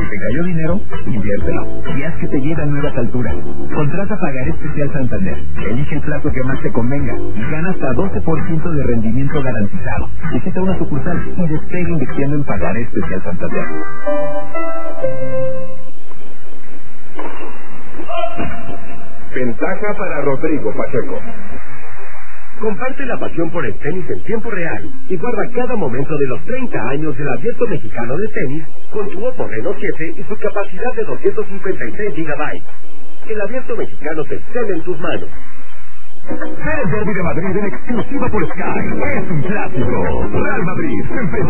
¿Te cayó dinero? Inviértelo. Y haz que te lleve a nuevas alturas. Contrata Pagaré Especial Santander. Elige el plazo que más te convenga y gana hasta 12% de rendimiento garantizado. Visita una sucursal y despegue invirtiendo en Pagaré Especial Santander. Ventaja para Rodrigo Pacheco. Comparte la pasión por el tenis en tiempo real y guarda cada momento de los 30 años del Abierto Mexicano de Tenis con tu Oppo Reno 7 y su capacidad de 256 GB. El Abierto Mexicano te excede en tus manos. El Derby de Madrid en exclusiva por Sky es un clásico. Real Madrid